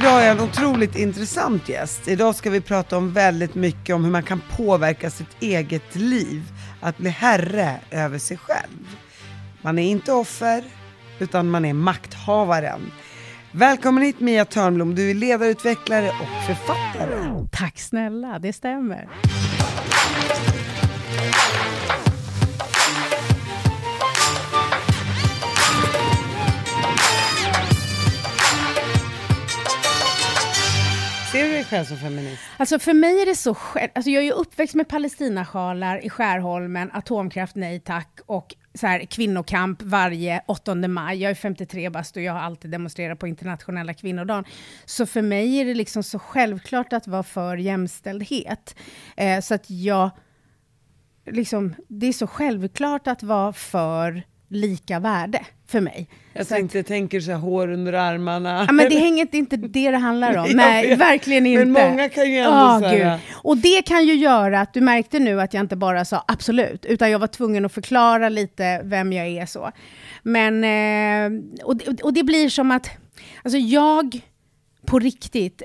Idag har jag en otroligt intressant gäst. Idag ska vi prata om väldigt mycket om hur man kan påverka sitt eget liv. Att bli herre över sig själv. Man är inte offer, utan man är makthavaren. Välkommen hit Mia Törnblom, du är ledarutvecklare och författare. Tack snälla, det stämmer. Ser du dig själv som feminist? Alltså för mig är det så alltså jag är ju uppväxt med Palestinasjalar i Skärholmen, atomkraft nej tack och så här kvinnokamp varje 8 maj. Jag är 53 bast och jag har alltid demonstrerat på internationella kvinnodagen. Så för mig är det liksom så självklart att vara för jämställdhet. Så att jag liksom, det är så självklart att vara för lika värde för mig. Jag tänker så här hår under armarna. Ja, men det hänger inte det handlar om. Nej, verkligen inte. Men många kan ju ändå säga. Och det kan ju göra att du märkte nu att jag inte bara sa absolut, utan jag var tvungen att förklara lite vem jag är så. Men, och det blir som att, alltså jag på riktigt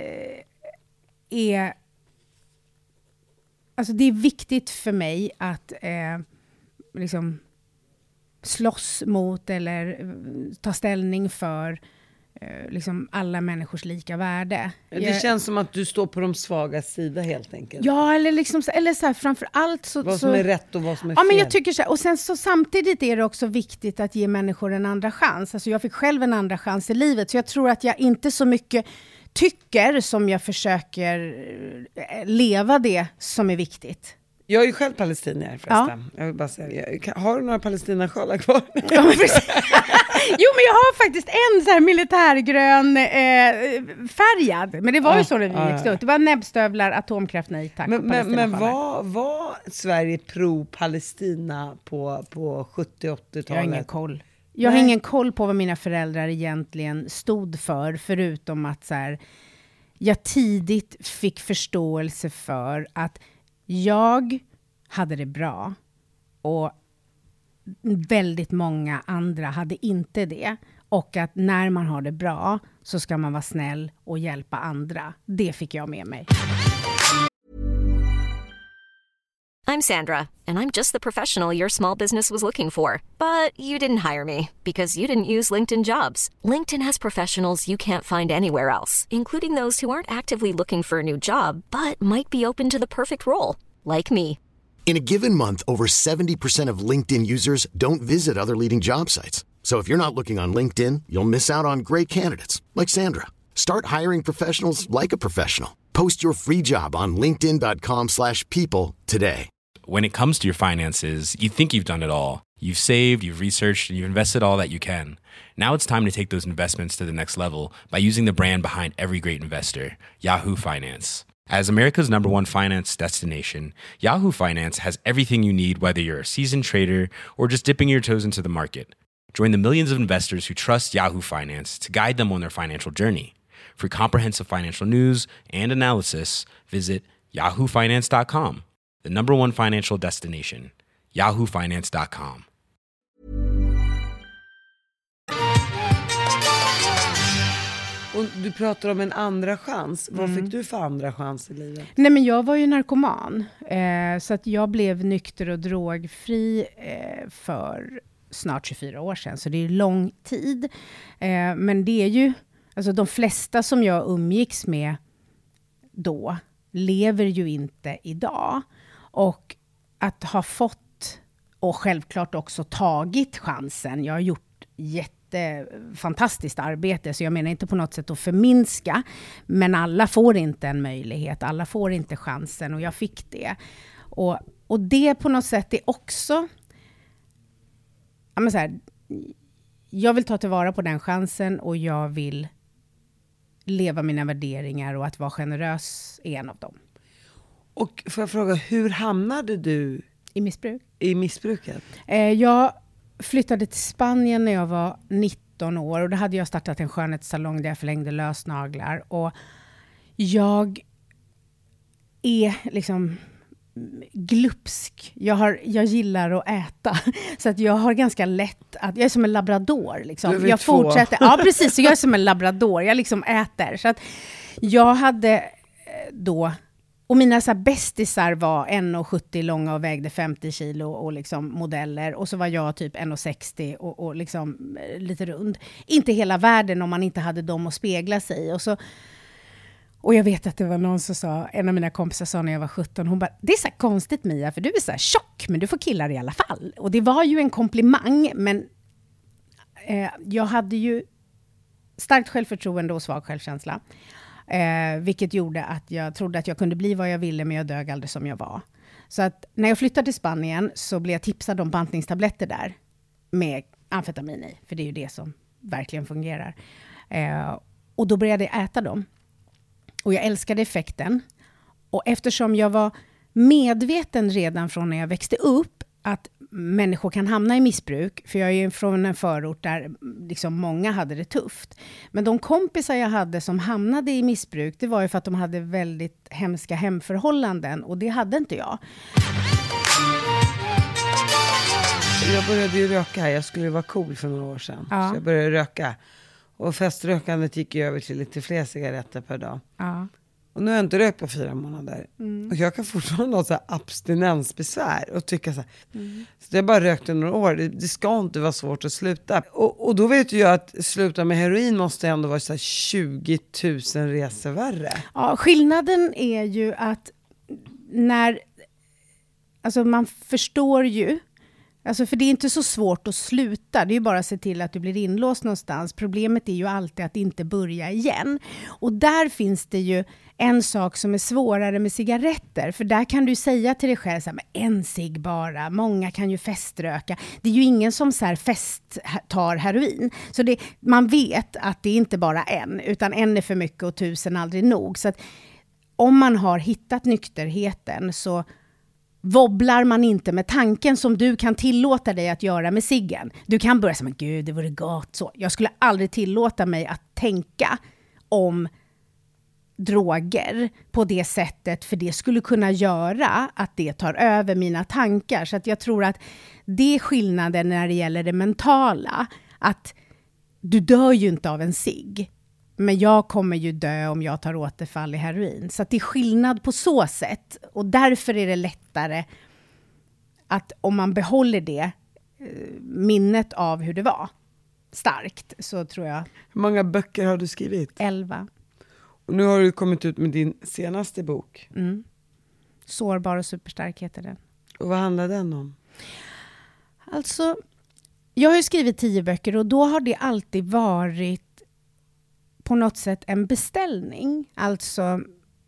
är, alltså det är viktigt för mig att liksom slåss mot eller ta ställning för liksom alla människors lika värde. Det känns som att du står på de svaga sida helt enkelt. Ja, eller så här, framför allt så... Vad som är rätt och vad som är fel. Ja, men jag tycker så här, och sen så samtidigt är det också viktigt att ge människor en andra chans. Alltså jag fick själv en andra chans i livet, så jag tror att jag inte så mycket tycker som jag försöker leva det som är viktigt. Jag är ju själv palestinier förresten. Ja. Jag vill bara säga, har du några palestinasjalar kvar? Ja, jo, men jag har faktiskt en så här militärgrön färgad. Men det var ju så när vi växte upp. Det var näbbstövlar, atomkraft, nej tack. Men var Sverige pro-Palestina på 70-80-talet? Jag har ingen koll. Jag har ingen koll på vad mina föräldrar egentligen stod för. Förutom att så här, jag tidigt fick förståelse för att jag hade det bra och väldigt många andra hade inte det. Och att när man har det bra så ska man vara snäll och hjälpa andra. Det fick jag med mig. I'm Sandra, and I'm just the professional your small business was looking for. But you didn't hire me because you didn't use LinkedIn Jobs. LinkedIn has professionals you can't find anywhere else, including those who aren't actively looking for a new job, but might be open to the perfect role, like me. In a given month, over 70% of LinkedIn users don't visit other leading job sites. So if you're not looking on LinkedIn, you'll miss out on great candidates like Sandra. Start hiring professionals like a professional. Post your free job on linkedin.com/people today. When it comes to your finances, you think you've done it all. You've saved, you've researched, and you've invested all that you can. Now it's time to take those investments to the next level by using the brand behind every great investor, Yahoo Finance. As America's #1 finance destination, Yahoo Finance has everything you need, whether you're a seasoned trader or just dipping your toes into the market. Join the millions of investors who trust Yahoo Finance to guide them on their financial journey. For comprehensive financial news and analysis, visit yahoofinance.com. The #1 financial destination, yahoofinance.com. Och du pratar om en andra chans. Vad fick du för andra chans i livet? Nej, men jag var ju narkoman. Så att jag blev nykter och drogfri för snart 24 år sedan. Så det är lång tid. Men det är ju, alltså de flesta som jag umgicks med då lever ju inte idag. Och att ha fått och självklart också tagit chansen. Jag har gjort fantastiskt arbete, så jag menar inte på något sätt att förminska, men alla får inte en möjlighet, alla får inte chansen, och jag fick det. Och det på något sätt är också, ja, men så här, jag vill ta tillvara på den chansen och jag vill leva mina värderingar, och att vara generös är en av dem. Och får jag fråga, hur hamnade du i missbruket? Jag flyttade till Spanien när jag var 19 år, och då hade jag startat en skönhetssalong där jag förlängde lösnaglar, och jag är liksom glupsk. Jag gillar att äta. Så att jag har ganska lätt att... Jag är som en labrador. Liksom. Jag fortsätter... Ja, precis. Så jag är som en labrador. Jag liksom äter. Så att jag hade då... Och mina så här bästisar var 1,70 långa och vägde 50 kilo och liksom modeller. Och så var jag typ 1,60 och liksom lite rund. Inte hela världen om man inte hade dem att spegla sig i. Och jag vet att det var någon som sa, en av mina kompisar sa när jag var 17, hon bara, det är så här konstigt Mia, för du är så här tjock, men du får killar i alla fall. Och det var ju en komplimang, men jag hade ju starkt självförtroende och svag självkänsla. Vilket gjorde att jag trodde att jag kunde bli vad jag ville, men jag dög aldrig som jag var. Så att när jag flyttade till Spanien så blev jag tipsad om bantningstabletter där med amfetamin i, för det är ju det som verkligen fungerar. Och då började jag äta dem. Och jag älskade effekten. Och eftersom jag var medveten redan från när jag växte upp att människor kan hamna i missbruk, för jag är ju från en förort där liksom många hade det tufft. Men de kompisar jag hade som hamnade i missbruk, det var ju för att de hade väldigt hemska hemförhållanden, och det hade inte jag. Jag började ju röka, jag skulle vara cool för några år sedan. Ja. Så jag började röka. Och feströkandet gick över till lite fler cigaretter per dag. Ja. Och nu har jag inte rökt på 4 månader. Och jag kan fortfarande ha så här abstinensbesvär. Och tycka så här. Så jag bara rökt i några år. Det ska inte vara svårt att sluta. Och då vet ju jag att sluta med heroin måste ändå vara så här 20 000 resor värre. Ja, skillnaden är ju att när... Alltså man förstår ju... Alltså för det är inte så svårt att sluta. Det är ju bara att se till att du blir inlåst någonstans. Problemet är ju alltid att inte börja igen. Och där finns det ju en sak som är svårare med cigaretter. För där kan du säga till dig själv så här, men en cigg bara. Många kan ju feströka. Det är ju ingen som så här tar heroin. Så man vet att det är inte bara en. Utan en är för mycket och 1000 aldrig nog. Så att om man har hittat nykterheten så... wobblar man inte med tanken som du kan tillåta dig att göra med ciggen. Du kan börja säga, men gud, det vore gott så. Jag skulle aldrig tillåta mig att tänka om droger på det sättet, för det skulle kunna göra att det tar över mina tankar. Så att jag tror att det är skillnaden när det gäller det mentala. Att du dör ju inte av en cigg. Men jag kommer ju dö om jag tar återfall i heroin. Så att det är skillnad på så sätt. Och därför är det lättare att om man behåller det minnet av hur det var starkt, så tror jag. Hur många böcker har du skrivit? 11. Och nu har du kommit ut med din senaste bok. Sårbar och superstark heter den. Och vad handlar den om? Alltså, jag har ju skrivit 10 böcker och då har det alltid varit på något sätt en beställning. Alltså,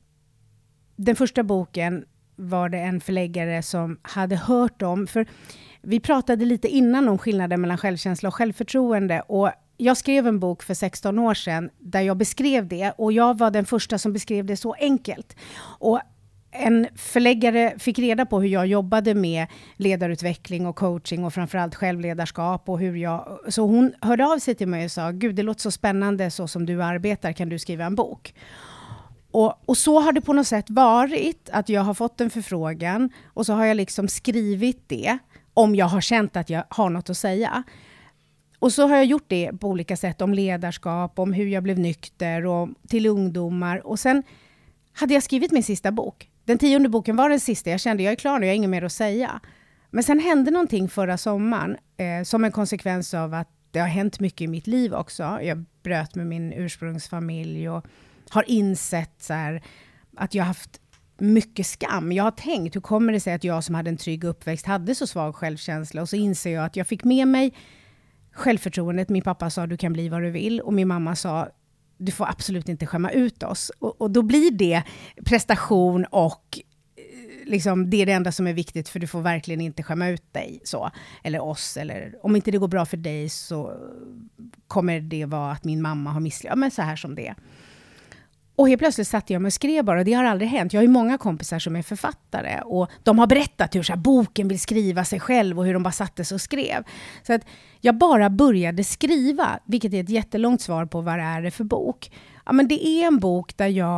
den första boken var det en förläggare som hade hört om. För vi pratade lite innan om skillnaden mellan självkänsla och självförtroende. Och jag skrev en bok för 16 år sedan där jag beskrev det. Och jag var den första som beskrev det så enkelt. Och en förläggare fick reda på hur jag jobbade med ledarutveckling och coaching och framförallt självledarskap och så hon hörde av sig till mig och sa, gud, det låter så spännande så som du arbetar, kan du skriva en bok? Och så har det på något sätt varit att jag har fått en förfrågan och så har jag liksom skrivit det om jag har känt att jag har något att säga. Och så har jag gjort det på olika sätt, om ledarskap, om hur jag blev nykter och till ungdomar. Och sen hade jag skrivit min sista bok. Den 10:e boken var den sista. Jag kände, jag är klar nu, jag har inget mer att säga. Men sen hände någonting förra sommaren. Som en konsekvens av att det har hänt mycket i mitt liv också. Jag bröt med min ursprungsfamilj och har insett så här, att jag har haft mycket skam. Jag har tänkt, hur kommer det sig att jag som hade en trygg uppväxt hade så svag självkänsla? Och så inser jag att jag fick med mig självförtroendet. Min pappa sa, du kan bli vad du vill. Och min mamma sa, du får absolut inte skämma ut oss. Och då blir det prestation och liksom, det är det enda som är viktigt, för du får verkligen inte skämma ut dig så, eller oss, eller om inte det går bra för dig så kommer det vara att min mamma har misslyckats, men så här som det. Och helt plötsligt satt jag mig och skrev bara, och det har aldrig hänt. Jag har ju många kompisar som är författare och de har berättat hur så här, boken vill skriva sig själv och hur de bara satte sig och skrev. Så att jag bara började skriva, vilket är ett jättelångt svar på vad är det för bok. Ja, men det är en bok där jag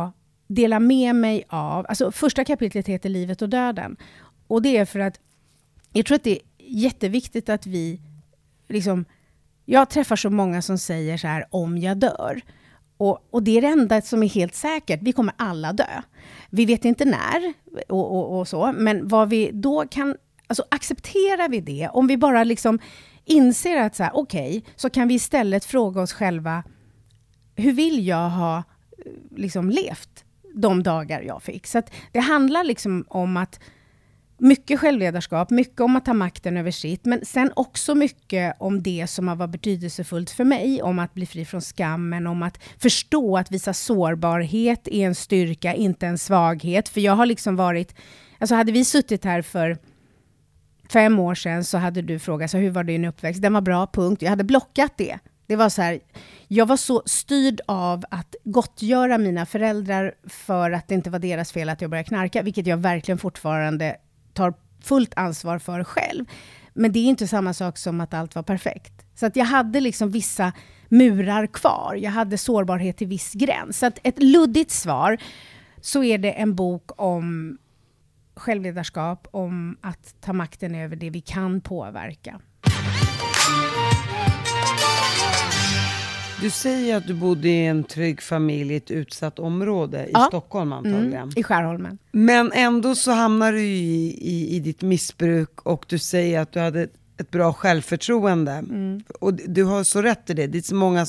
dela med mig av, alltså första kapitlet heter Livet och döden. Och det är för att jag tror att det är jätteviktigt att vi liksom, jag träffar så många som säger så här, om jag dör. Och det är det enda som är helt säkert. Vi kommer alla dö. Vi vet inte när och så. Men vad vi då kan, alltså accepterar vi det? Om vi bara liksom inser att så här, okej, så kan vi istället fråga oss själva, hur vill jag ha liksom levt de dagar jag fick? Så att det handlar liksom om att mycket självledarskap, mycket om att ta makten över sitt, men sen också mycket om det som har varit betydelsefullt för mig, om att bli fri från skammen, om att förstå att visa sårbarhet är en styrka, inte en svaghet. För jag har liksom varit, alltså hade vi suttit här för 5 år sedan så hade du frågat, så hur var din uppväxt? Den var bra, punkt. Jag hade blockat det. Det var så här, jag var så styrd av att gottgöra mina föräldrar för att det inte var deras fel att jag började knarka, vilket jag verkligen fortfarande tar fullt ansvar för själv. Men det är inte samma sak som att allt var perfekt. Så att jag hade liksom vissa murar kvar. Jag hade sårbarhet till viss gräns. Så att ett luddigt svar, så är det en bok om självledarskap, om att ta makten över det vi kan påverka. Du säger att du bodde i en trygg familj i ett utsatt område i Stockholm antagligen. I Skärholmen. Men ändå så hamnar du i ditt missbruk och du säger att du hade ett bra självförtroende. Och du har så rätt i det. Det är så många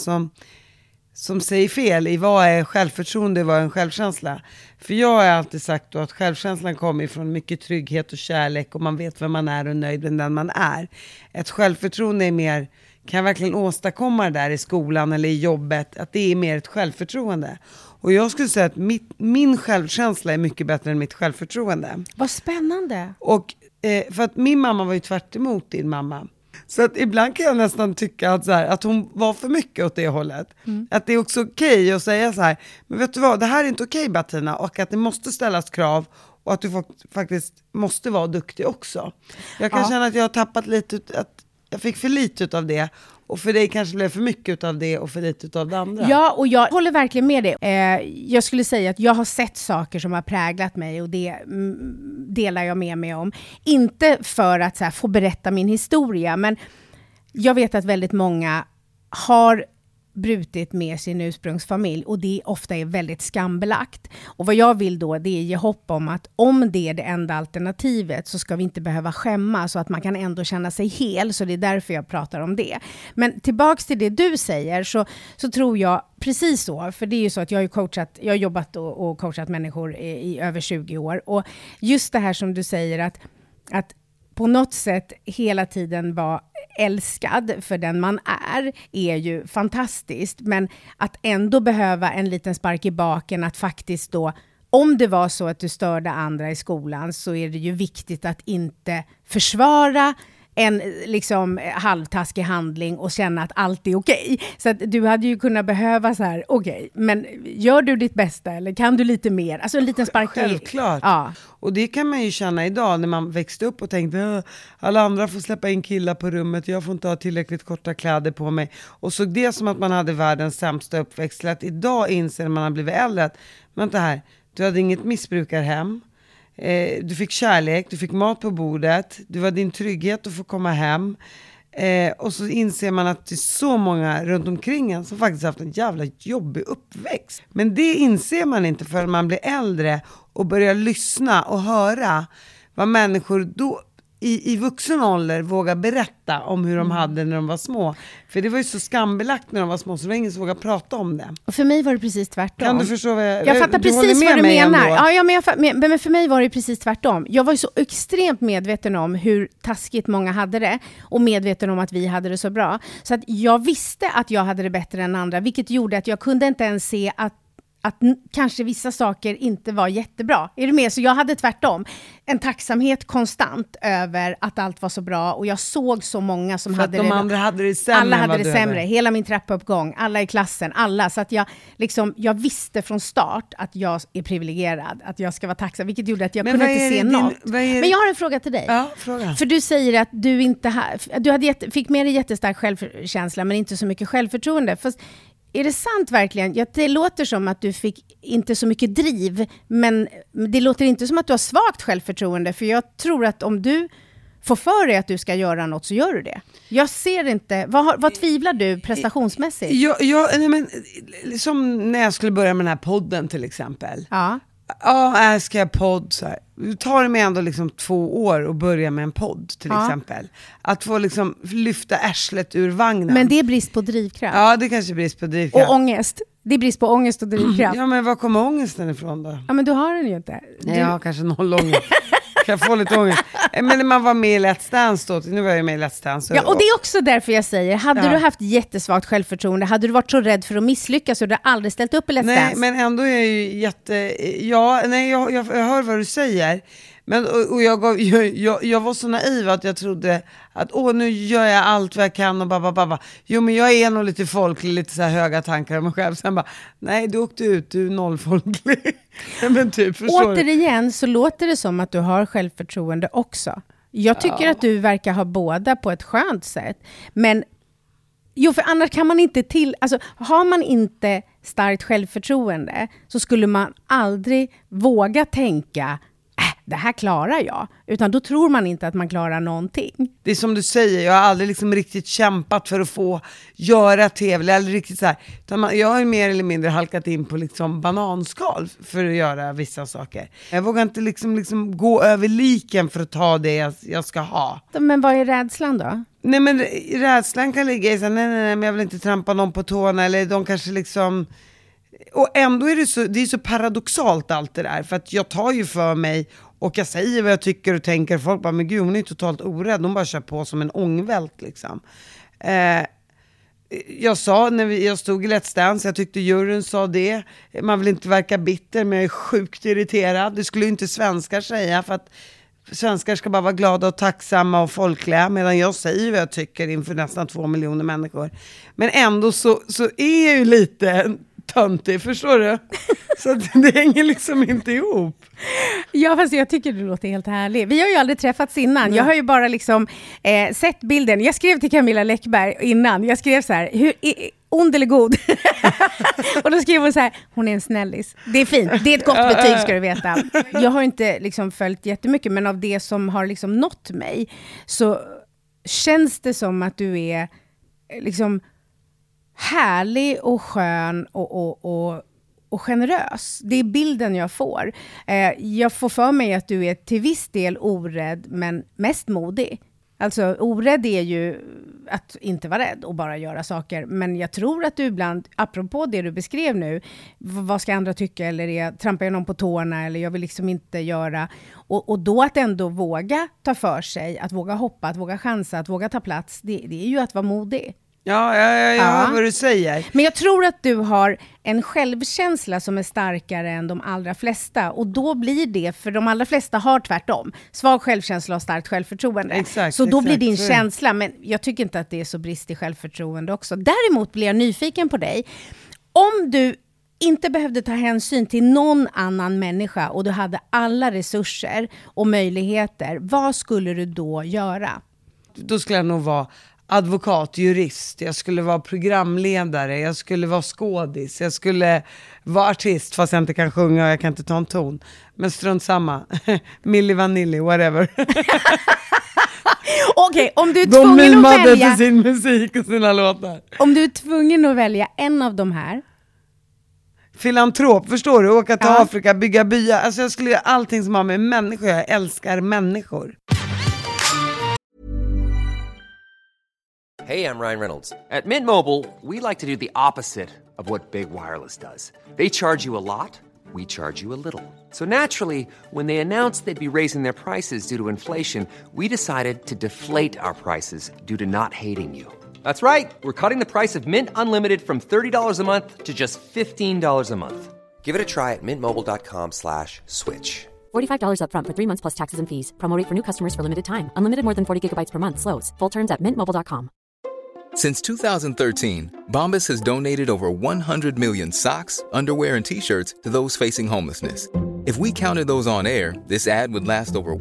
som säger fel i vad är självförtroende, vad är en självkänsla. För jag har alltid sagt då att självkänslan kommer ifrån mycket trygghet och kärlek och man vet vem man är och nöjd med den man är. Ett självförtroende är mer, kan jag verkligen åstadkomma det där i skolan eller i jobbet, att det är mer ett självförtroende. Och jag skulle säga att min självkänsla är mycket bättre än mitt självförtroende. Vad spännande. Och för att min mamma var ju tvärt emot din mamma. Så att ibland kan jag nästan tycka att, så här, att hon var för mycket åt det hållet. Att det är också okej att säga så här, men vet du vad, det här är inte okej Bettina, och att det måste ställas krav och att du faktiskt måste vara duktig också. Jag kan känna att jag har tappat lite, att jag fick för lite av det. Och för dig kanske blev för mycket av det och för lite av det andra. Ja, och jag håller verkligen med dig. Jag skulle säga att jag har sett saker som har präglat mig och det delar jag med mig om. Inte för att så här, få berätta min historia, men jag vet att väldigt många har brutit med sin ursprungsfamilj och det ofta är väldigt skambelagt. Och vad jag vill då, det är ge hopp om att om det är det enda alternativet så ska vi inte behöva skämmas så att man kan ändå känna sig hel, så det är därför jag pratar om det. Men tillbaks till det du säger så tror jag precis så, för det är ju så att jag har jobbat och coachat människor i över 20 år, och just det här som du säger att på något sätt hela tiden vara älskad för den man är ju fantastiskt. Men att ändå behöva en liten spark i baken, att faktiskt då, om det var så att du störde andra i skolan, så är det ju viktigt att inte försvara en liksom halvtaskig handling och känna att allt är okej. Så att du hade ju kunnat behöva så här, okej, men gör du ditt bästa eller kan du lite mer? Alltså en liten spark. Självklart. Ja. Och det kan man ju känna idag när man växte upp och tänkte alla andra får släppa in killar på rummet, jag får inte ha tillräckligt korta kläder på mig. Och såg det som att man hade världens sämsta uppväxt. Att idag inser när man har blivit äldre att vänta här, du hade inget missbrukarhem. Du fick kärlek, du fick mat på bordet, du var din trygghet att få komma hem. Och så inser man att det är så många runt omkring en som faktiskt haft en jävla jobbig uppväxt. Men det inser man inte förrän man blir äldre och börjar lyssna och höra vad människor då i vuxen ålder vågar berätta om hur de hade när de var små. För det var ju så skambelagt när de var små, så det var ingen som vågade prata om det. Och för mig var det precis tvärtom. Kan du förstå vad jag fattar precis vad du menar. Ja, men för mig var det precis tvärtom. Jag var ju så extremt medveten om hur taskigt många hade det och medveten om att vi hade det så bra. Så att jag visste att jag hade det bättre än andra, vilket gjorde att jag kunde inte ens se att kanske vissa saker inte var jättebra. Är du med? Så jag hade tvärtom en tacksamhet konstant över att allt var så bra, och jag såg så många som hade det. De andra hade det sämre. Alla hade det sämre. Hela min trappuppgång, alla i klassen, alla. Så att jag visste från start att jag är privilegierad, att jag ska vara tacksam, vilket gjorde att jag kunde inte se något. Men jag har en fråga till dig. Ja, fråga. För du säger att du inte fick med dig jättestark självkänsla men inte så mycket självförtroende. Fast Är det sant verkligen? Ja, det låter som att du fick inte så mycket driv, men det låter inte som att du har svagt självförtroende, för jag tror att om du får för dig att du ska göra något så gör du det. Jag ser inte, vad tvivlar du prestationsmässigt? Nej, men, som när jag skulle börja med den här podden till exempel. Ja. Ja, ska jag podd så här. Det tar mig ändå liksom 2 år att börja med en podd till exempel. Att få liksom lyfta arslet ur vagnen. Men det är brist på drivkraft. Ja, det kanske är brist på drivkraft. Och ångest. Det är brist på ångest och drivkraft. Ja, men var kommer ångesten ifrån då? Ja, men du har den ju inte. Nej, jag har kanske 0 ångest. Kan jag få lite ångest? Men när man var med i Let's Dance då, nu var jag med i Let's Dance. Ja, och det är också därför jag säger, hade du haft jättesvagt självförtroende, hade du varit så rädd för att misslyckas så du aldrig ställt upp i Let's Dance. Nej, men ändå är jag ju jag hör vad du säger. Men, och jag var så naiv att jag trodde att nu gör jag allt vad jag kan och babba. Jo, men jag är nog lite folklig, lite så här höga tankar om mig själv. Sen bara, nej, du åkte ut, du är nollfolklig. Men typ, återigen så låter det som att du har självförtroende också. Jag tycker att du verkar ha båda på ett skönt sätt. Men för annars kan man inte har man inte starkt självförtroende så skulle man aldrig våga tänka det här klarar jag. Utan då tror man inte att man klarar någonting. Det är som du säger, jag har aldrig liksom riktigt kämpat för att få göra tv. Eller riktigt så här. Jag har mer eller mindre halkat in på liksom bananskal för att göra vissa saker. Jag vågar inte liksom gå över liken för att ta det jag ska ha. Men vad är rädslan då? Nej, men rädslan kan ligga i så här, nej, men jag vill inte trampa någon på tårna. Eller de kanske liksom... Och ändå är det är så paradoxalt allt det där. För att jag tar ju för mig och jag säger vad jag tycker och tänker. Folk bara, men gud, hon är totalt orädd. Hon bara kör på som en ångvält liksom. Jag sa när jag stod i Let's Dance, jag tyckte juryn sa det. Man vill inte verka bitter, men jag är sjukt irriterad. Det skulle ju inte svenskar säga, för att svenskar ska bara vara glada och tacksamma och folkliga, medan jag säger vad jag tycker inför nästan 2 miljoner människor. Men ändå så är jag ju lite töntig, förstår du? Så det hänger liksom inte ihop. Ja, fast jag tycker du låter helt härlig. Vi har ju aldrig träffats innan. Nej. Jag har ju bara liksom sett bilden. Jag skrev till Camilla Läckberg innan. Jag skrev så här, ond eller god? Och då skrev hon så här, hon är en snällis. Det är fint, det är ett gott betyg ska du veta. Jag har inte liksom följt jättemycket, men av det som har liksom nått mig så känns det som att du är liksom härlig och skön och generös. Det är bilden jag får. Jag får för mig att du är till viss del orädd, men mest modig. Alltså orädd är ju att inte vara rädd och bara göra saker. Men jag tror att du ibland, apropå det du beskrev nu, vad ska andra tycka, eller trampar jag någon på tårna, eller jag vill liksom inte göra. Och då att ändå våga ta för sig, att våga hoppa, att våga chansa, att våga ta plats, det är ju att vara modig. Ja, jag hör vad du säger. Men jag tror att du har en självkänsla som är starkare än de allra flesta. Och då blir det, för de allra flesta har tvärtom. Svag självkänsla och starkt självförtroende. Exakt, så då blir din känsla, men jag tycker inte att det är så brist i självförtroende också. Däremot blir jag nyfiken på dig. Om du inte behövde ta hänsyn till någon annan människa och du hade alla resurser och möjligheter, vad skulle du då göra? Då skulle jag nog vara advokat, jurist, jag skulle vara programledare, jag skulle vara skådis, jag skulle vara artist fast jag inte kan sjunga och jag kan inte ta en ton. Men strunt samma. Milli Vanilli, whatever. Okej, om du är tvungen att välja till sin musik och sina låtar. Om du är tvungen att välja en av de här. Filantrop, förstår du? Åka till Afrika, bygga byar. Alltså jag skulle göra allting som har med människor. Jag älskar människor. Hey, I'm Ryan Reynolds. At Mint Mobile, we like to do the opposite of what Big Wireless does. They charge you a lot, we charge you a little. So naturally, when they announced they'd be raising their prices due to inflation, we decided to deflate our prices due to not hating you. That's right. We're cutting the price of Mint Unlimited from $30 a month to just $15 a month. Give it a try at mintmobile.com/switch. $45 up front for 3 months plus taxes and fees. Promo rate for new customers for limited time. Unlimited more than 40 gigabytes per month. Slows full terms at mintmobile.com. Since 2013, Bombas has donated over 100 million socks, underwear, and T-shirts to those facing homelessness. If we counted those on air, this ad would last over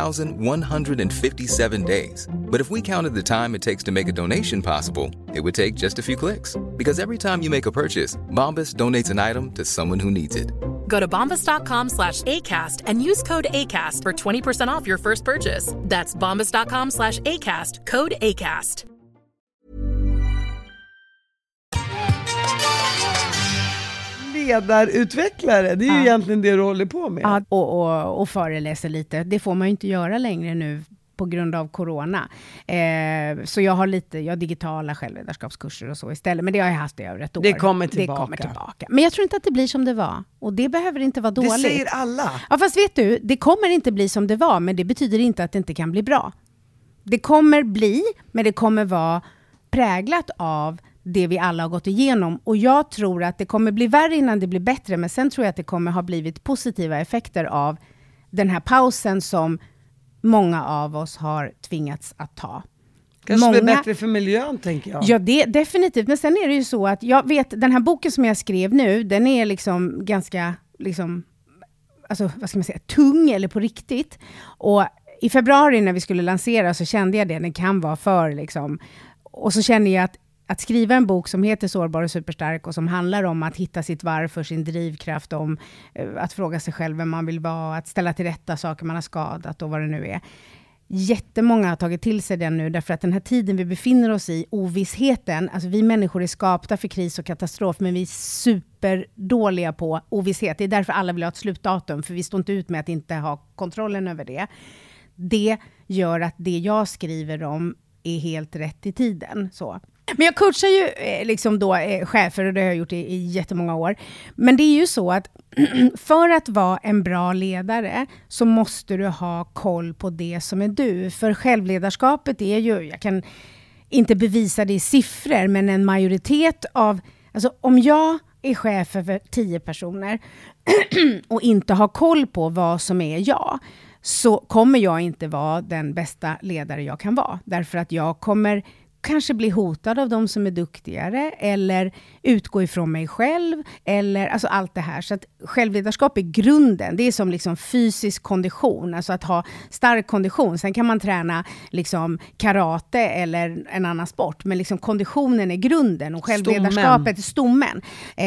1,157 days. But if we counted the time it takes to make a donation possible, it would take just a few clicks. Because every time you make a purchase, Bombas donates an item to someone who needs it. Go to bombas.com/ACAST and use code ACAST for 20% off your first purchase. That's bombas.com/ACAST, code ACAST. Ledarutvecklare, det är ju egentligen det du håller på med. Ja, och föreläser lite. Det får man ju inte göra längre nu på grund av corona. Så jag har digitala självledarskapskurser och så istället. Men det har jag haft i över ett år. Det kommer tillbaka. Men jag tror inte att det blir som det var. Och det behöver inte vara dåligt. Det säger alla. Ja, fast vet du, det kommer inte bli som det var. Men det betyder inte att det inte kan bli bra. Det kommer bli, men det kommer vara präglat av det vi alla har gått igenom. Och jag tror att det kommer bli värre innan det blir bättre. Men sen tror jag att det kommer ha blivit positiva effekter av den här pausen som många av oss har tvingats att ta. Kanske blir bättre för miljön, tänker jag. Ja, det definitivt. Men sen är det ju så att jag vet, den här boken som jag skrev nu, den är liksom ganska, liksom, alltså, vad ska man säga, tung eller på riktigt. Och i februari när vi skulle lansera så kände jag det, den kan vara för liksom. Och så kände jag att skriva en bok som heter Sårbar och superstark och som handlar om att hitta sitt varför, sin drivkraft, om att fråga sig själv vem man vill vara, att ställa till rätta saker man har skadat och vad det nu är. Jättemånga har tagit till sig den nu därför att den här tiden vi befinner oss i, ovissheten, alltså vi människor är skapta för kris och katastrof, men vi är superdåliga på ovisshet. Det är därför alla vill ha ett slutdatum, för vi står inte ut med att inte ha kontrollen över det. Det gör att det jag skriver om är helt rätt i tiden. Så. Men jag coachar ju liksom då chefer, och det har jag gjort i jättemånga år. Men det är ju så att för att vara en bra ledare så måste du ha koll på det som är du. För självledarskapet är ju, jag kan inte bevisa det i siffror, men en majoritet av, alltså om jag är chef för 10 personer och inte har koll på vad som är jag, så kommer jag inte vara den bästa ledare jag kan vara. Därför att jag kommer kanske bli hotad av de som är duktigare eller utgå ifrån mig själv eller alltså allt det här. Så att självledarskap är grunden. Det är som liksom fysisk kondition, alltså att ha stark kondition. Sen kan man träna liksom karate eller en annan sport, men liksom konditionen är grunden och självledarskapet är stommen.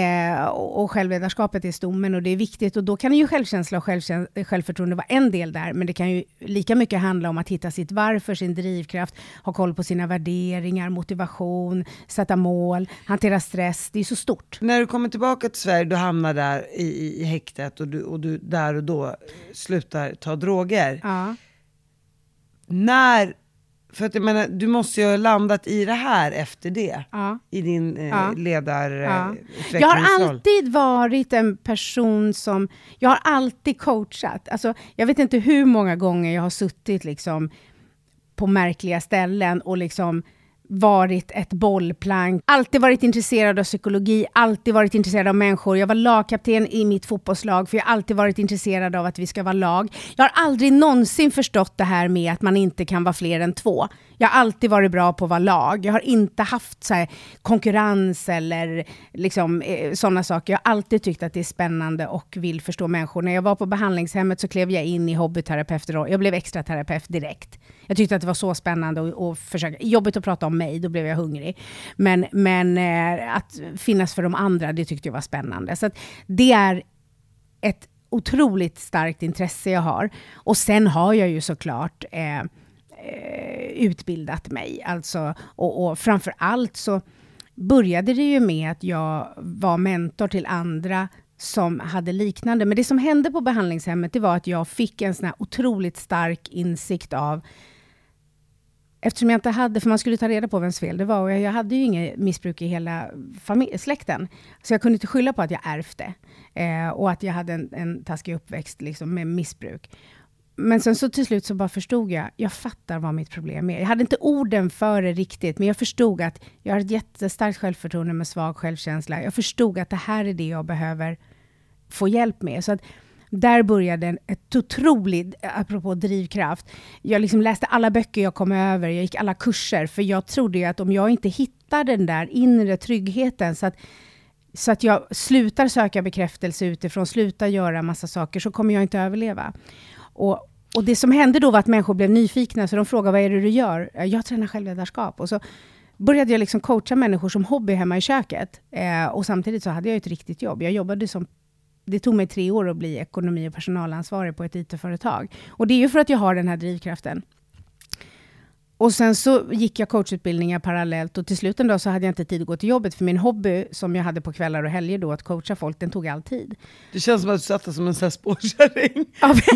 Och självledarskapet är stommen och det är viktigt, och då kan ju självkänsla och självförtroende vara en del där, men det kan ju lika mycket handla om att hitta sitt varför, sin drivkraft, ha koll på sina värderingar, motivation, sätta mål, hantera stress. Det är så stort. När du kommer tillbaka till Sverige, du hamnar där i häktet och du där och då slutar ta droger. Ja. För att jag menar, du måste ju ha landat i det här efter det. Ja. I din ledarutvecklingsroll. Jag har alltid varit en person som, jag har alltid coachat. Alltså, jag vet inte hur många gånger jag har suttit liksom på märkliga ställen och liksom varit ett bollplank. Alltid varit intresserad av psykologi, alltid varit intresserad av människor. Jag var lagkapten i mitt fotbollslag för jag har alltid varit intresserad av att vi ska vara lag. Jag har aldrig någonsin förstått det här med att man inte kan vara fler än 2. Jag har alltid varit bra på att vara lag. Jag har inte haft så här konkurrens eller liksom, sådana saker. Jag har alltid tyckt att det är spännande och vill förstå människor. När jag var på behandlingshemmet så klev jag in i hobbyterapeuter. Jag blev extra terapeut direkt. Jag tyckte att det var så spännande och försöka. Jobbigt att prata om mig, då blev jag hungrig. Men att finnas för de andra, det tyckte jag var spännande. Så att det är ett otroligt starkt intresse jag har. Och sen har jag ju såklart utbildat mig. Alltså, och framför allt så började det ju med att jag var mentor till andra som hade liknande. Men det som hände på behandlingshemmet, det var att jag fick en sån här otroligt stark insikt av, eftersom jag inte hade, för man skulle ta reda på vems fel det var, och jag hade ju inget missbruk i hela släkten. Så jag kunde inte skylla på att jag ärvde. Och att jag hade en taskig uppväxt liksom, med missbruk. Men sen så till slut så bara förstod jag fattar vad mitt problem är. Jag hade inte orden för det riktigt, men jag förstod att jag har ett jättestarkt självförtroende med svag självkänsla. Jag förstod att det här är det jag behöver få hjälp med. Så att där började ett otroligt, apropå drivkraft. Jag liksom läste alla böcker jag kom över, jag gick alla kurser, för jag trodde ju att om jag inte hittar den där inre tryggheten, så att så att jag slutar söka bekräftelse utifrån, slutar göra massa saker, så kommer jag inte överleva. Och det som hände då var att människor blev nyfikna, så de frågade, vad är det du gör? Jag tränar självledarskap. Och så började jag liksom coacha människor som hobby hemma i köket. Och samtidigt så hade jag ett riktigt jobb. Jag jobbade det tog mig 3 år att bli ekonomi- och personalansvarig på ett IT-företag. Och det är ju för att jag har den här drivkraften. Och sen så gick jag coachutbildningar parallellt, och till slut en dag så hade jag inte tid att gå till jobbet, för min hobby som jag hade på kvällar och helger då, att coacha folk, den tog all tid. Det känns som att du satt som en sån här spårkärring.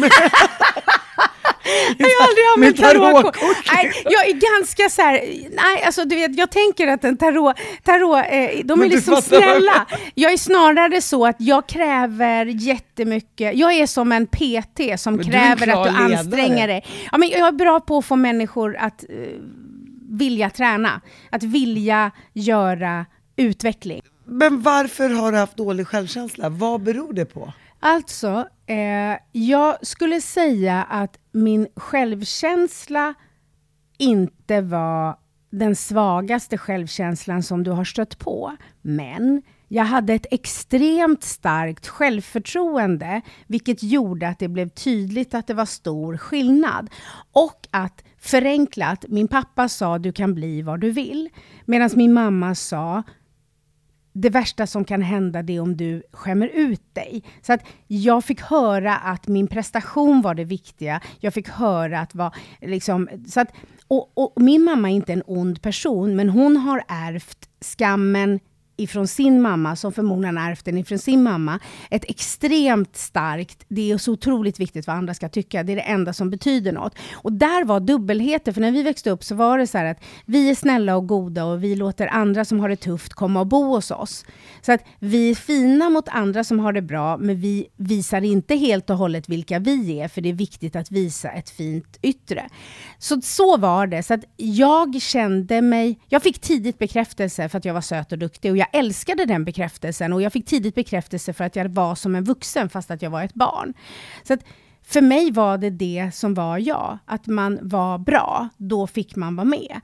Jag har aldrig använt tarotkort. Nej, jag är ganska så här, nej, alltså du vet, jag tänker att en tarot de är liksom snälla. Jag är snarare så att jag kräver jättemycket. Jag är som en PT som kräver att du anstränger dig. Ja, men jag är bra på att få människor att vilja träna, att vilja göra utveckling. Men varför har du haft dålig självkänsla? Vad beror det på? Alltså, jag skulle säga att min självkänsla inte var den svagaste självkänslan som du har stött på. Men jag hade ett extremt starkt självförtroende, vilket gjorde att det blev tydligt att det var stor skillnad. Och att förenklat, min pappa sa du kan bli vad du vill. Medan min mamma sa det värsta som kan hända det är om du skämmer ut dig. Så att jag fick höra att min prestation var det viktiga. Jag fick höra att liksom, så att, och min mamma är inte en ond person, men hon har ärvt skammen ifrån sin mamma, som förmodligen ärvt den ifrån sin mamma. Ett extremt starkt, det är så otroligt viktigt vad andra ska tycka. Det är det enda som betyder något. Och där var dubbelheter, för när vi växte upp så var det så här att vi är snälla och goda och vi låter andra som har det tufft komma och bo hos oss. Så att vi är fina mot andra som har det bra, men vi visar inte helt och hållet vilka vi är, för det är viktigt att visa ett fint yttre. Så var det. Så att jag fick tidigt bekräftelse för att jag var söt och duktig, och jag älskade den bekräftelsen, och jag fick tidigt bekräftelse för att jag var som en vuxen fast att jag var ett barn. Så att för mig var det som var jag, att man var bra, då fick man vara med.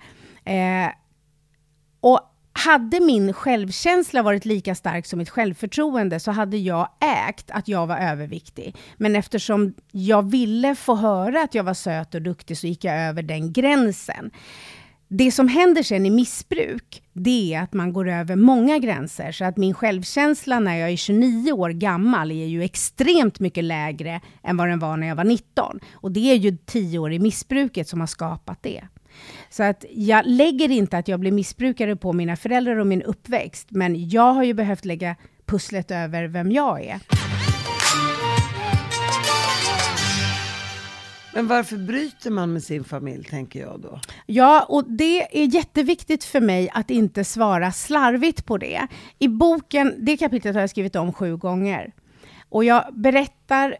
Och hade min självkänsla varit lika stark som mitt självförtroende, så hade jag ägt att jag var överviktig. Men eftersom jag ville få höra att jag var söt och duktig, så gick jag över den gränsen. Det som händer sen i missbruk, det är att man går över många gränser. Så att min självkänsla när jag är 29 år gammal är ju extremt mycket lägre än vad den var när jag var 19. Och det är ju 10 år i missbruket som har skapat det. Så att jag lägger inte att jag blir missbrukare på mina föräldrar och min uppväxt. Men jag har ju behövt lägga pusslet över vem jag är. Men varför bryter man med sin familj, tänker jag då? Ja, och det är jätteviktigt för mig att inte svara slarvigt på det. I boken, det kapitlet har jag skrivit om 7 gånger. Och jag berättar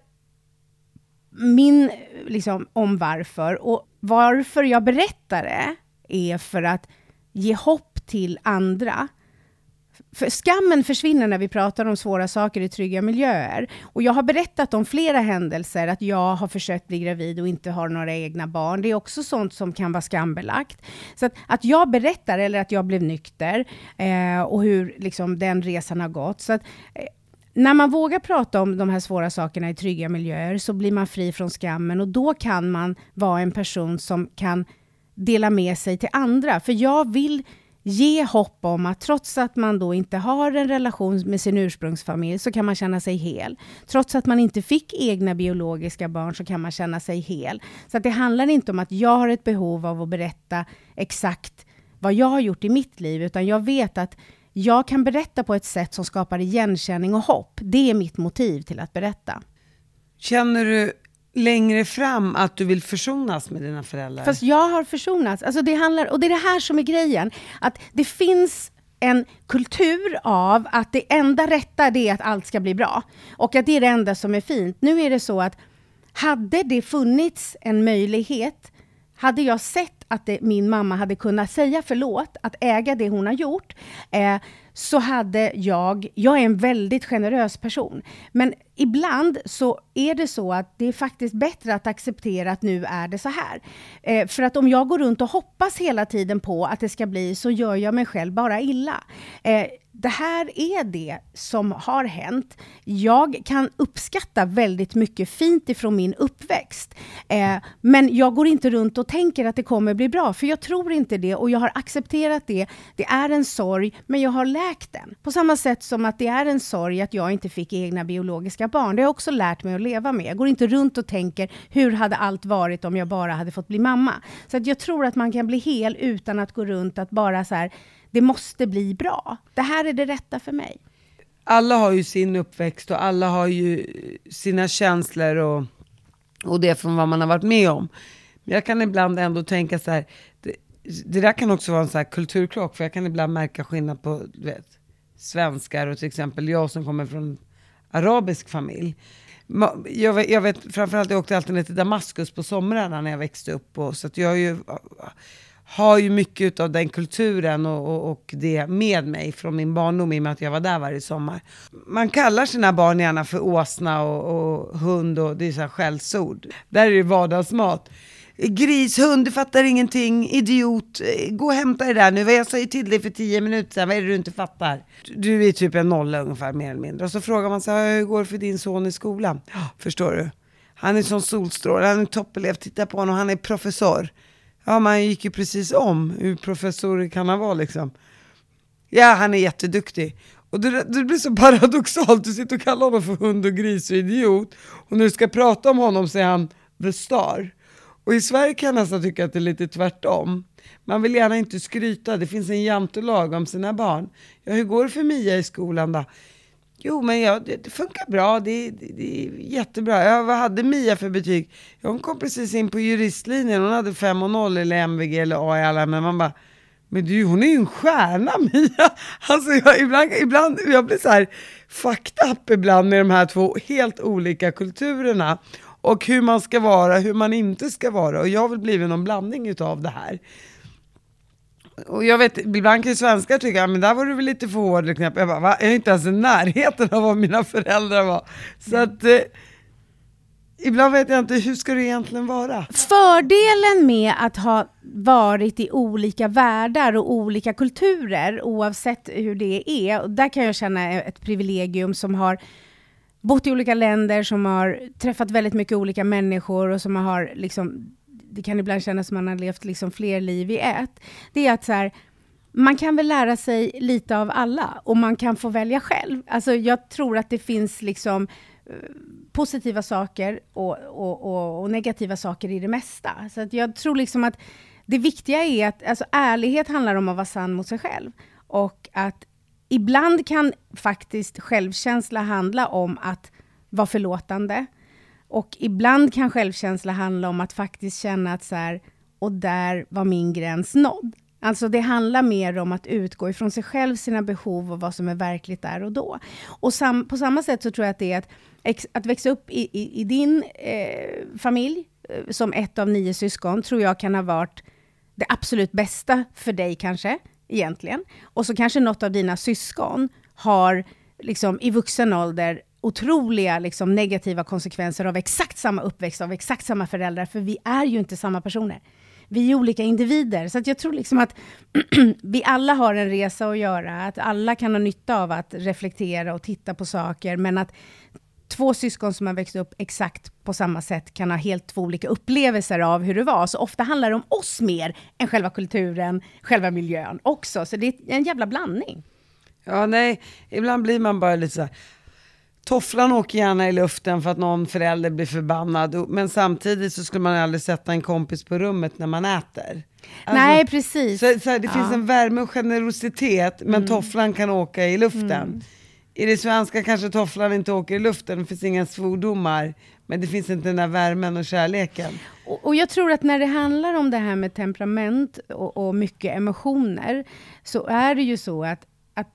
om varför. Och varför jag berättar det är för att ge hopp till andra. För skammen försvinner när vi pratar om svåra saker i trygga miljöer. Och jag har berättat om flera händelser, att jag har försökt bli gravid och inte har några egna barn. Det är också sånt som kan vara skambelagt. Så att jag berättar, eller att jag blev nykter och hur liksom den resan har gått. Så att när man vågar prata om de här svåra sakerna i trygga miljöer, så blir man fri från skammen, och då kan man vara en person som kan dela med sig till andra. För jag vill ge hopp om att trots att man då inte har en relation med sin ursprungsfamilj, så kan man känna sig hel. Trots att man inte fick egna biologiska barn, så kan man känna sig hel. Så att det handlar inte om att jag har ett behov av att berätta exakt vad jag har gjort i mitt liv, utan jag vet att jag kan berätta på ett sätt som skapar igenkänning och hopp. Det är mitt motiv till att berätta. Känner du längre fram att du vill försonas med dina föräldrar? Fast jag har försonats. Alltså det är det här som är grejen. Att det finns en kultur av att det enda rätta är att allt ska bli bra. Och att det är det enda som är fint. Nu är det så att hade det funnits en möjlighet, hade jag sett att min mamma hade kunnat säga förlåt, att äga det hon har gjort, så hade jag är en väldigt generös person. Men ibland så är det så att det är faktiskt bättre att acceptera att nu är det så här. För att om jag går runt och hoppas hela tiden på att det ska bli, så gör jag mig själv bara illa. det här är det som har hänt. Jag kan uppskatta väldigt mycket fint ifrån min uppväxt. Men jag går inte runt och tänker att det kommer bli bra. För jag tror inte det och jag har accepterat det. Det är en sorg, men jag har läkt den. På samma sätt som att det är en sorg att jag inte fick egna biologiska barn. Det har jag också lärt mig att leva med. Jag går inte runt och tänker, hur hade allt varit om jag bara hade fått bli mamma? Så att jag tror att man kan bli hel utan att gå runt att bara så här, det måste bli bra. Det här är det rätta för mig. Alla har ju sin uppväxt och alla har ju sina känslor och det från vad man har varit med om. Men jag kan ibland ändå tänka så här, det där kan också vara en så här kulturkrock, för jag kan ibland märka skillnad på svenskar och till exempel jag som kommer från arabisk familj. Jag vet framförallt, jag åkte alltid ner till Damaskus på somrarna när jag växte upp, och så att jag har ju mycket av den kulturen och det med mig från min barndom i och med att jag var där varje sommar. Man kallar sina barn gärna för åsna och hund, och det är så här skällsord. Där är det vardagsmat. Gris, hund, du fattar ingenting, idiot, gå och hämta det där nu, jag sa ju till dig för 10 minuter sedan, vad är det du inte fattar? Du är typ en nolla ungefär, mer eller mindre. Och så frågar man sig, hur går det för din son i skolan? Förstår du? Han är som solstråle, han är toppelev, titta på honom, han är professor. Ja, man gick ju precis om hur professor kan han vara liksom. Ja, han är jätteduktig. Och det blir så paradoxalt, du sitter och kallar honom för hund och gris och idiot. Och när du ska prata om honom så är han the star. Och i Sverige kan jag nästan tycka att det är lite tvärtom. Man vill gärna inte skryta, det finns en jantelag om sina barn. Ja, hur går det för Mia i skolan då? Jo, men det funkar bra, det är jättebra. Ja, vad hade Mia för betyg? Ja, hon kom precis in på juristlinjen, hon hade 5,0 eller MVG eller A i alla, men man bara, men hon är ju en stjärna, Mia. Alltså ibland jag blir så här fucked up ibland med de här två helt olika kulturerna. Och hur man ska vara, hur man inte ska vara. Och jag har väl blivit någon blandning utav det här. Och jag vet, ibland kan ju svenskar tycka, men där var du väl lite för hård. Jag bara, va? Jag är inte ens i närheten av vad mina föräldrar var. Så att ibland vet jag inte, hur ska det egentligen vara? Fördelen med att ha varit i olika världar och olika kulturer, oavsett hur det är. Och där kan jag känna ett privilegium som har bott i olika länder, som har träffat väldigt mycket olika människor och som har liksom, det kan ibland kännas som man har levt liksom fler liv i ett. Det är att så här, man kan väl lära sig lite av alla och man kan få välja själv. Alltså jag tror att det finns liksom positiva saker och negativa saker i det mesta. Så att jag tror liksom att det viktiga är att alltså, ärlighet handlar om att vara sann mot sig själv. Och att ibland kan faktiskt självkänsla handla om att vara förlåtande. Och ibland kan självkänsla handla om att faktiskt känna att så här, och där var min gräns nådd. Alltså det handlar mer om att utgå ifrån sig själv, sina behov och vad som är verkligt där och då. Och på samma sätt så tror jag att det är att växa upp i din familj som ett av 9 syskon tror jag kan ha varit det absolut bästa för dig kanske. Egentligen. Och så kanske något av dina syskon har liksom, i vuxen ålder otroliga liksom, negativa konsekvenser av exakt samma uppväxt, av exakt samma föräldrar. För vi är ju inte samma personer. Vi är olika individer. Så att jag tror liksom att vi alla har en resa att göra. Att alla kan ha nytta av att reflektera och titta på saker. Men att 2 syskon som har växt upp exakt på samma sätt kan ha helt 2 olika upplevelser av hur det var. Så ofta handlar det om oss mer än själva kulturen, själva miljön också. Så det är en jävla blandning. Ja, nej. Ibland blir man bara lite så här. Tofflan åker gärna i luften för att någon förälder blir förbannad. Men samtidigt så skulle man aldrig sätta en kompis på rummet när man äter. Alltså, nej, precis. Så det finns en värme och generositet, men tofflan kan åka i luften. I det svenska kanske tofflan inte åker i luften, det finns inga svordomar, men det finns inte den där värmen och kärleken. Och jag tror att när det handlar om det här med temperament och mycket emotioner, så är det ju så att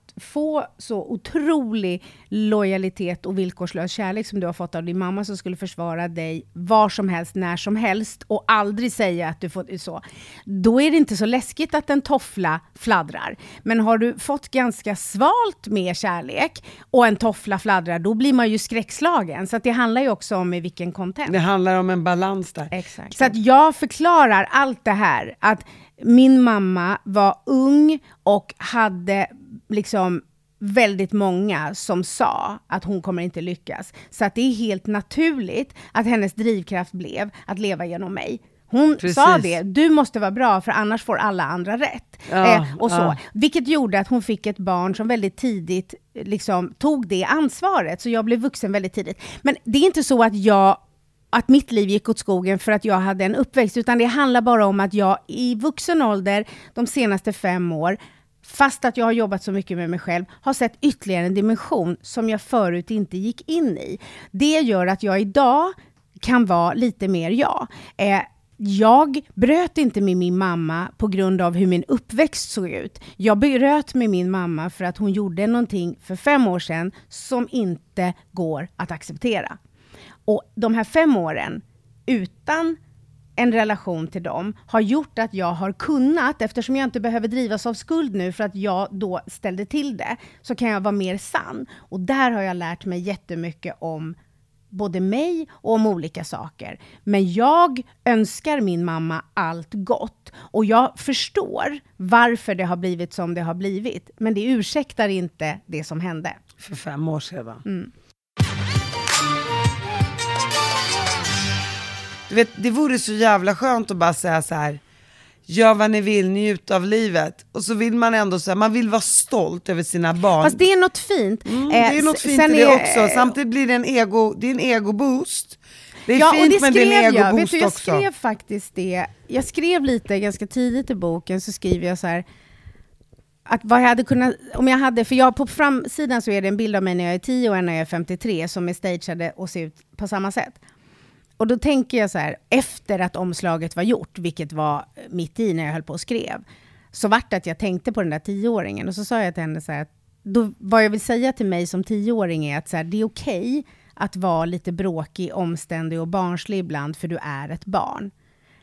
få så otrolig lojalitet och villkorslös kärlek som du har fått av din mamma som skulle försvara dig var som helst, när som helst och aldrig säga att du får så. Då är det inte så läskigt att en toffla fladdrar. Men har du fått ganska svalt med kärlek och en toffla fladdrar, då blir man ju skräckslagen. Så att det handlar ju också om i vilken content. Det handlar om en balans där. Exakt. Så att jag förklarar allt det här. Att min mamma var ung och hade liksom väldigt många som sa att hon kommer inte lyckas. Så att det är helt naturligt att hennes drivkraft blev att leva genom mig. Hon sa det, du måste vara bra för annars får alla andra rätt. Och så. Vilket gjorde att hon fick ett barn som väldigt tidigt liksom tog det ansvaret. Så jag blev vuxen väldigt tidigt. Men det är inte så att mitt liv gick åt skogen för att jag hade en uppväxt, utan det handlar bara om att jag i vuxen ålder de senaste 5 år, fast att jag har jobbat så mycket med mig själv, har sett ytterligare en dimension som jag förut inte gick in i. Det gör att jag idag kan vara lite mer jag. Jag bröt inte med min mamma på grund av hur min uppväxt såg ut. Jag bröt med min mamma för att hon gjorde någonting för 5 år sedan som inte går att acceptera. Och de här 5 åren utan en relation till dem har gjort att jag har kunnat, eftersom jag inte behöver drivas av skuld nu för att jag då ställde till det, så kan jag vara mer sann. Och där har jag lärt mig jättemycket om både mig och om olika saker. Men jag önskar min mamma allt gott. Och jag förstår varför det har blivit som det har blivit. Men det ursäktar inte det som hände. För 5 år sedan. Du vet, det vore så jävla skönt att bara säga så här: gör vad ni vill, njut av livet. Och så vill man ändå säga, man vill vara stolt över sina barn. Fast det är något fint. Det är något fint i det också. Samtidigt blir det en ego-boost. Det är fint, det men det är en ego-boost också. Jag också. skrev faktiskt det. Jag skrev lite ganska tidigt i boken, så skriver jag så här, att vad jag hade kunnat, om jag hade, för jag på framsidan så är det en bild av mig när jag är 10 och när jag är 53 som är stageade och ser ut på samma sätt. Och då tänker jag så här, efter att omslaget var gjort, vilket var mitt i när jag höll på och skrev, så vart det att jag tänkte på den där 10-åringen. Och så sa jag till henne så här, att då, vad jag vill säga till mig som 10-åring är att så här, det är okej att vara lite bråkig, omständig och barnslig ibland, för du är ett barn.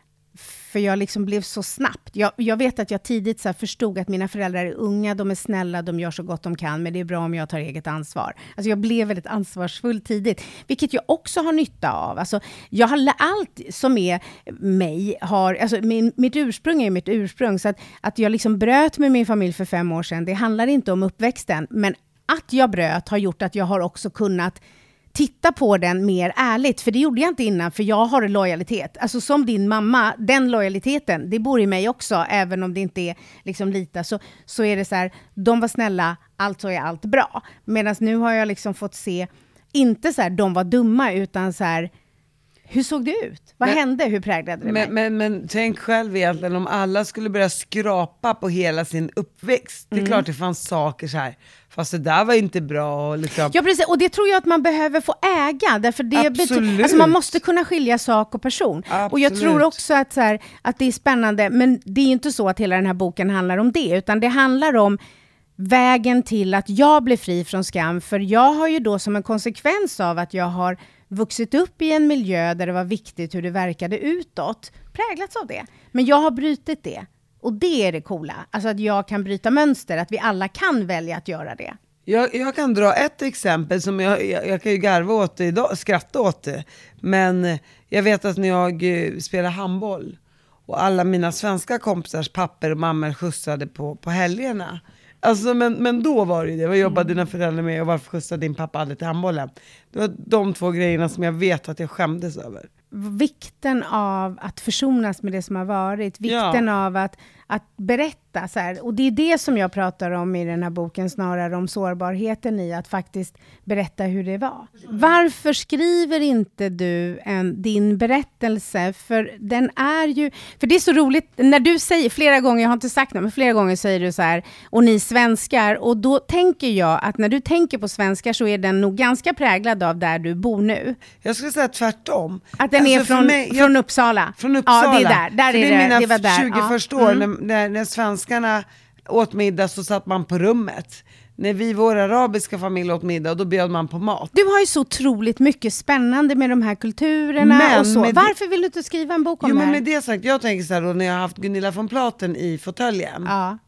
För jag liksom blev så snabbt. Jag vet att jag tidigt så här förstod att mina föräldrar är unga, de är snälla, de gör så gott de kan, men det är bra om jag tar eget ansvar. Alltså jag blev väldigt ansvarsfull tidigt, vilket jag också har nytta av. Alltså jag har allt som är mig, alltså mitt ursprung är mitt ursprung, så att jag liksom bröt med min familj för 5 år sedan, det handlar inte om uppväxten, men att jag bröt har gjort att jag har också kunnat titta på den mer ärligt, för det gjorde jag inte innan, för jag har lojalitet. Alltså som din mamma, den lojaliteten, det bor i mig också, även om det inte är liksom lite, så är det så här, de var snälla, alltså är allt bra. Medan nu har jag liksom fått se, inte så här, de var dumma, utan så här, hur såg det ut? Vad hände? Hur präglade det mig? Men tänk själv egentligen om alla skulle börja skrapa på hela sin uppväxt. Det är klart det fanns saker så här, fast det där var inte bra. Liksom. Ja, precis. Och det tror jag att man behöver få äga. Därför det alltså man måste kunna skilja sak och person. Absolut. Och jag tror också att, så här, att det är spännande. Men det är ju inte så att hela den här boken handlar om det. Utan det handlar om vägen till att jag blir fri från skam. För jag har ju då som en konsekvens av att jag har vuxit upp i en miljö där det var viktigt hur det verkade utåt, präglats av det. Men jag har brutit det. Och det är det coola. Alltså att jag kan bryta mönster, att vi alla kan välja att göra det. Jag kan dra ett exempel som jag kan ju garva åt det idag, skratta åt det. Men jag vet att när jag spelar handboll och alla mina svenska kompisars papper och mammor skjutsade på helgerna. Alltså, men då var det ju det. Vad jobbade dina föräldrar med och varför skjutsade din pappa aldrig till handbollen? Det var de 2 grejerna som jag vet att jag skämdes över. Vikten av att försonas med det som har varit. Vikten av att berätta. Så här. Och det är det som jag pratar om i den här boken, snarare om sårbarheten i att faktiskt berätta hur det var. Varför skriver inte du din berättelse? För den är ju... För det är så roligt, när du säger flera gånger, jag har inte sagt det, men flera gånger säger du så här, och ni svenskar. Och då tänker jag att när du tänker på svenskar så är den nog ganska präglad av där du bor nu. Jag skulle säga tvärtom. Att den är från Uppsala. Från Uppsala. Ja, det är där. Där är det. Det var där. 20 första år när svenskarna åt middag så satt man på rummet. När vi, vår arabiska familj, åt middag, och då bjöd man på mat. Du har ju så otroligt mycket spännande med de här kulturerna och så. Varför vill du inte skriva en bok om det här? Men med det sagt, jag tänker så här då, när jag har haft Gunilla von Platen i fåtöljen. Ja.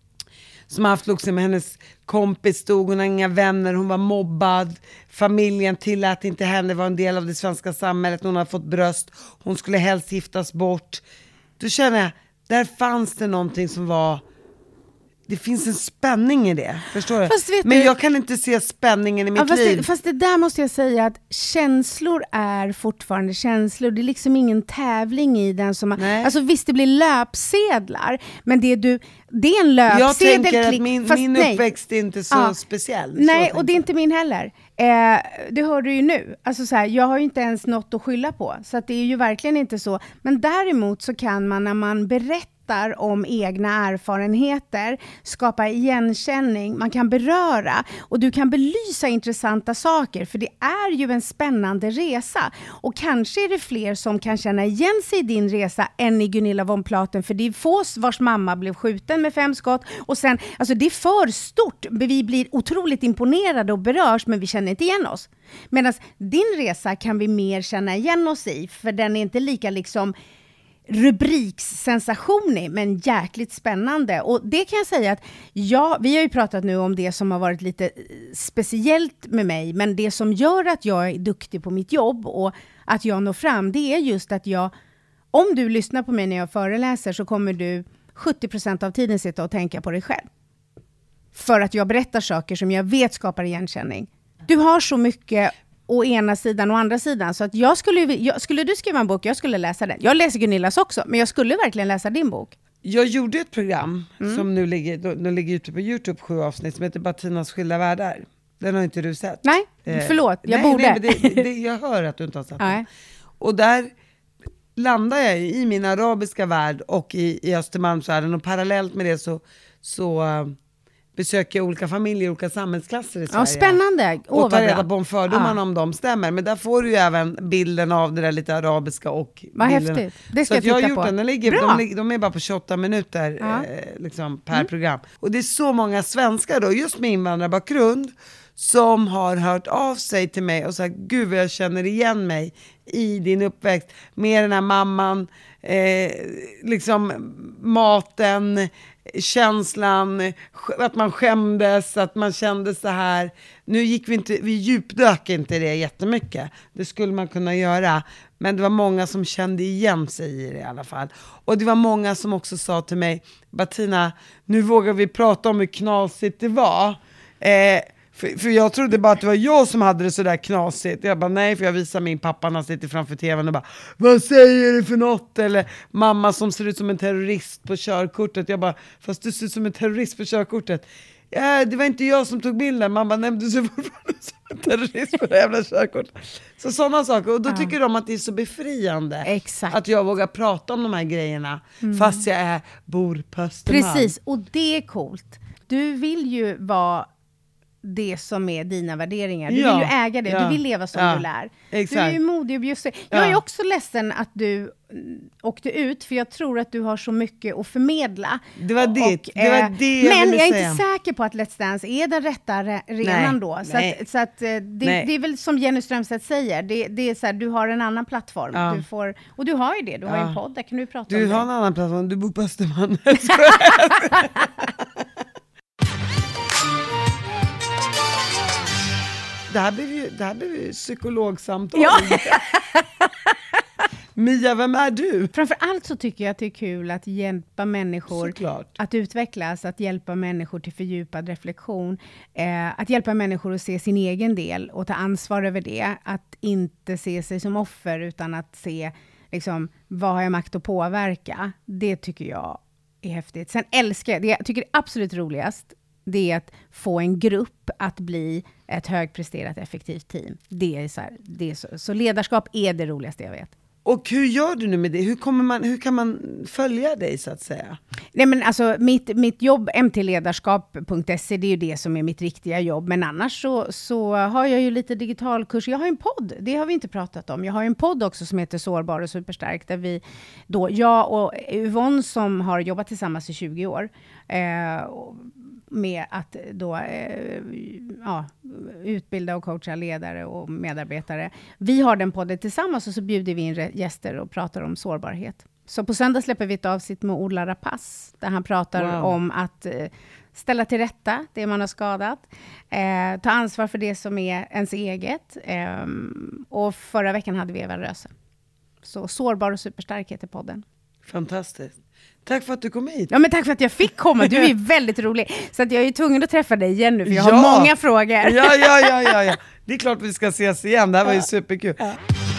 Som har haft liksom med hennes kompis stod, hon har inga vänner, hon var mobbad, familjen tillät inte henne vara en del av det svenska samhället, hon har fått bröst, hon skulle helst giftas bort. Då känner jag, där fanns det någonting som var, det finns en spänning i det, förstår du? Men du, jag kan inte se spänningen i mitt liv. Fast det där måste jag säga att känslor är fortfarande känslor. Det är liksom ingen tävling i den som alltså visst det blir löpsedlar, men det är en löpsedel. Jag tänker att min uppväxt är inte så speciell. Nej, och det är inte min heller. Det hör du ju nu. Alltså så här, jag har ju inte ens något att skylla på. Så att det är ju verkligen inte så. Men däremot så kan man, när man berättar om egna erfarenheter, skapa igenkänning, man kan beröra och du kan belysa intressanta saker, för det är ju en spännande resa. Och kanske är det fler som kan känna igen sig i din resa än i Gunilla von Platen, för det är få vars mamma blev skjuten med 5 skott och sen, alltså det är för stort. Vi blir otroligt imponerade och berörs, men vi känner inte igen oss. Medan din resa kan vi mer känna igen oss i, för den är inte lika liksom rubrikssensationig, men jäkligt spännande. Och det kan jag säga att vi har ju pratat nu om det som har varit lite speciellt med mig, men det som gör att jag är duktig på mitt jobb och att jag når fram, det är just att om du lyssnar på mig när jag föreläser, så kommer du 70% av tiden sitta och tänka på dig själv. För att jag berättar saker som jag vet skapar igenkänning. Du har så mycket å ena sidan och andra sidan. Så att skulle du skriva en bok, jag skulle läsa den. Jag läser Gunillas också, men jag skulle verkligen läsa din bok. Jag gjorde ett program som nu ligger ute på YouTube, 7 avsnitt, som heter Bettinas skilda världar. Den har inte du sett. Nej, förlåt. Jag borde. Nej, men jag hör att du inte har sett den. Och där landar jag i min arabiska värld och i Östermalmsvärlden. Och parallellt med det så besöker jag olika familjer, olika samhällsklasser i Sverige. Ja, spännande. Och tar reda på om fördomarna om de stämmer. Men där får du ju även bilden av det där lite arabiska och vad bilden. Häftigt. Det ska så jag har gjort på. Den de är bara på 28 minuter liksom, per program. Och det är så många svenskar då, just med invandrarbakgrund, som har hört av sig till mig och sagt, gud vad jag känner igen mig i din uppväxt. Med den här mamman, liksom maten, känslan, att man skämdes, att man kände så här. Nu vi djupdök inte det jättemycket. Det skulle man kunna göra. Men det var många som kände igen sig i det i alla fall. Och det var många som också sa till mig, Bettina, nu vågar vi prata om hur knasigt det var. För jag trodde bara att det var jag som hade det så där knasigt. Jag bara nej, för jag visar min pappa när han sitter framför tvn och bara, vad säger du för något? Eller mamma som ser ut som en terrorist på körkortet. Jag bara, fast du ser ut som en terrorist på körkortet. Ja, det var inte jag som tog bilden. Mamma nämnde så fortfarande som en terrorist på det jävla körkortet. Så sådana saker. Och då tycker de att det är så befriande. Exakt. Att jag vågar prata om de här grejerna. Fast jag bor på Östermalm. Precis, och det är coolt. Du vill ju vara det som är dina värderingar. Du vill ju äga det. Du vill leva som du lär. Exakt. Du är ju modig och bjussig. Jag är också ledsen att du åkte ut, för jag tror att du har så mycket att förmedla. Det var det men jag är inte säker på att Let's Dance är den rätta arenan då. Så att det är väl som Jenny Strömstedt säger. Det är så här, du har en annan plattform. Ja. Och du har ju det. Du har ju en podd. Där kan du prata om det. Du har en annan plattform. Du bor på Östermalm. Det här blev ju psykologsamtal. Ja. Mia, vem är du? Framförallt så tycker jag att det är kul att hjälpa människor att utvecklas, att hjälpa människor till fördjupad reflektion, att hjälpa människor att se sin egen del och ta ansvar över det, att inte se sig som offer utan att se liksom, vad har jag makt att påverka. Det tycker jag är häftigt. Sen älskar jag, det jag tycker är absolut roligast, det är att få en grupp att bli ett högpresterat effektivt team. Det är så ledarskap är det roligaste jag vet. Och hur gör du nu med det? Hur kan man följa dig så att säga? Nej, men alltså mitt jobb, mtledarskap.se, det är ju det som är mitt riktiga jobb. Men annars så har jag ju lite digitalkurs. Jag har en podd, det har vi inte pratat om. Jag har en podd också som heter Sårbar och superstark. Där jag och Yvonne som har jobbat tillsammans i 20 år med att då utbilda och coacha ledare och medarbetare. Vi har den podden tillsammans och så bjuder vi in gäster och pratar om sårbarhet. Så på söndag släpper vi ett avsnitt med Ola Rapace där han pratar om att ställa till rätta det man har skadat, ta ansvar för det som är ens eget. Och förra veckan hade vi Eva Röse. Så Sårbar och superstark heter podden. Fantastiskt. Tack för att du kom hit. Ja, men tack för att jag fick komma. Du är väldigt rolig. Så att jag är tvungen att träffa dig igen nu, för jag har många frågor. Ja. Det är klart vi ska ses igen. Det här var ju superkul. Ja.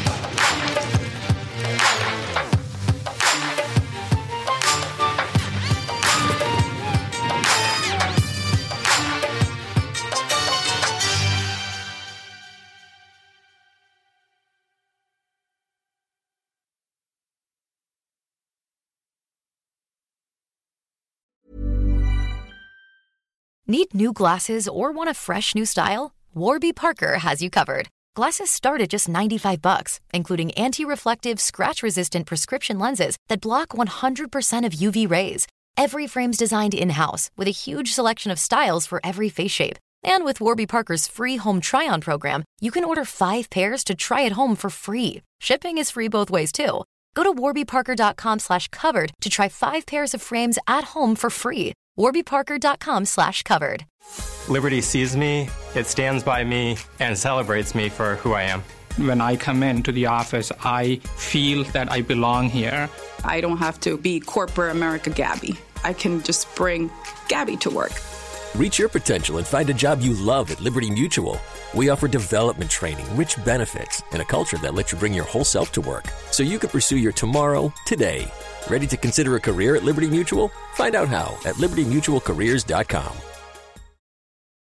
Need new glasses or want a fresh new style? Warby Parker has you covered. Glasses start at just $95, including anti-reflective, scratch-resistant prescription lenses that block 100% of UV rays. Every frame's designed in-house with a huge selection of styles for every face shape. And with Warby Parker's free home try-on program, you can order 5 pairs to try at home for free. Shipping is free both ways, too. Go to warbyparker.com/covered to try 5 pairs of frames at home for free. warbyparker.com/covered. Liberty sees me, it stands by me, and celebrates me for who I am. When I come into the office, I feel that I belong here. I don't have to be corporate America Gabby. I can just bring Gabby to work. Reach your potential and find a job you love at Liberty Mutual. We offer development training, rich benefits, and a culture that lets you bring your whole self to work, so you can pursue your tomorrow today. Ready to consider a career at Liberty Mutual? Find out how at libertymutualcareers.com.